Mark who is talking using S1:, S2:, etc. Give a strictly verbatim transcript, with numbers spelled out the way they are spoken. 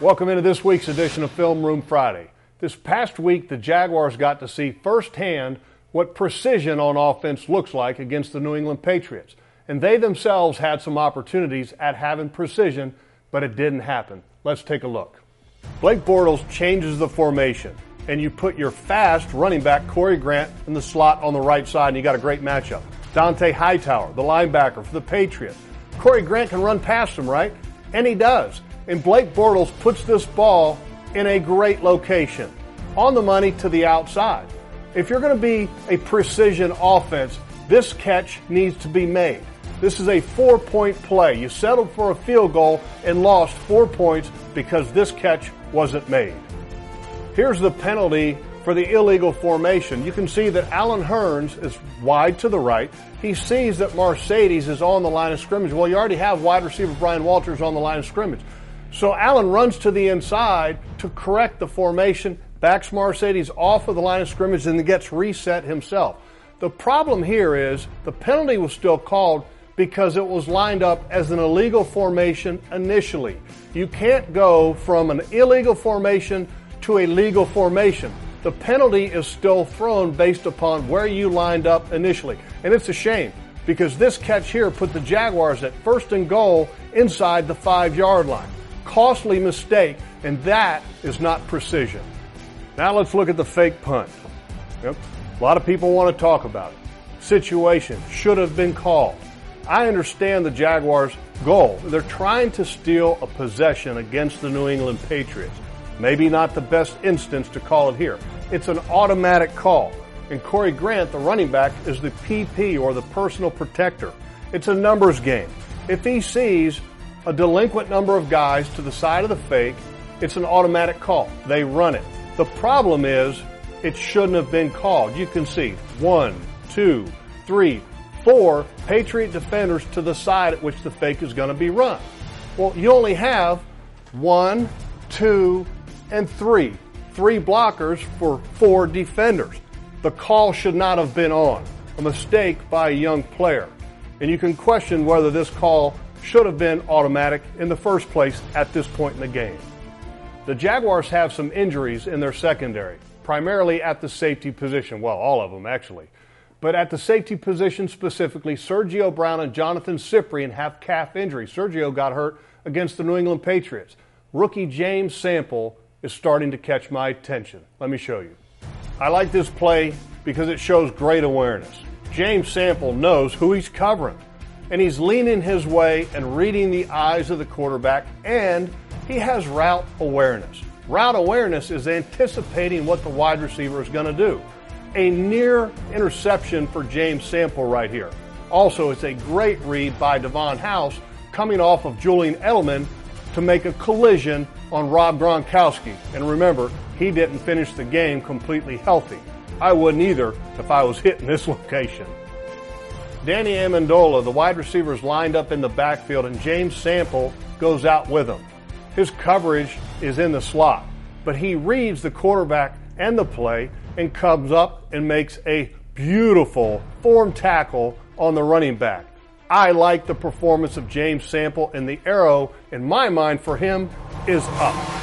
S1: Welcome into this week's edition of Film Room Friday. This past week, the Jaguars got to see firsthand what precision on offense looks like against the New England Patriots. And they themselves had some opportunities at having precision, but it didn't happen. Let's take a look. Blake Bortles changes the formation, and you put your fast running back, Corey Grant, in the slot on the right side, and you got a great matchup. Dante Hightower, the linebacker for the Patriots. Corey Grant can run past him, right? And he does. And Blake Bortles puts this ball in a great location, on the money to the outside. If you're going to be a precision offense, this catch needs to be made. This is a four-point play. You settled for a field goal and lost four points because this catch wasn't made. Here's the penalty for the illegal formation. You can see that Allen Hurns is wide to the right. He sees that Marcedes is on the line of scrimmage. Well, you already have wide receiver Brian Walters on the line of scrimmage. So Allen runs to the inside to correct the formation, backs Marcedes off of the line of scrimmage, and then gets reset himself. The problem here is the penalty was still called because it was lined up as an illegal formation initially. You can't go from an illegal formation to a legal formation. The penalty is still thrown based upon where you lined up initially. And it's a shame because this catch here put the Jaguars at first and goal inside the five-yard line. Costly mistake, and that is not precision. Now let's look at the fake punt. Yep. A lot of people want to talk about it. Situation should have been called. I understand the Jaguars' goal. They're trying to steal a possession against the New England Patriots. Maybe not the best instance to call it here. It's an automatic call. And Corey Grant, the running back, is the P P or the personal protector. It's a numbers game. If he sees a delinquent number of guys to the side of the fake, it's an automatic call. They run it. The problem is it shouldn't have been called. You can see one, two, three, four Patriot defenders to the side at which the fake is going to be run. Well, you only have one, two, and three. Three blockers for four defenders. The call should not have been on. A mistake by a young player. And you can question whether this call should have been automatic in the first place at this point in the game. The Jaguars have some injuries in their secondary, primarily at the safety position. Well, all of them actually. But at the safety position specifically, Sergio Brown and Jonathan Cyprien have calf injuries. Sergio got hurt against the New England Patriots. Rookie James Sample is starting to catch my attention. Let me show you. I like this play because it shows great awareness. James Sample knows who he's covering, and he's leaning his way and reading the eyes of the quarterback, and he has route awareness. Route awareness is anticipating what the wide receiver is going to do. A near interception for James Sample right here. Also, it's a great read by Devon House coming off of Julian Edelman to make a collision on Rob Gronkowski. And remember, he didn't finish the game completely healthy. I wouldn't either if I was hitting this location. Danny Amendola, the wide receiver, is lined up in the backfield, and James Sample goes out with him. His coverage is in the slot, but he reads the quarterback and the play and comes up and makes a beautiful form tackle on the running back. I like the performance of James Sample, and the arrow, in my mind, for him is up.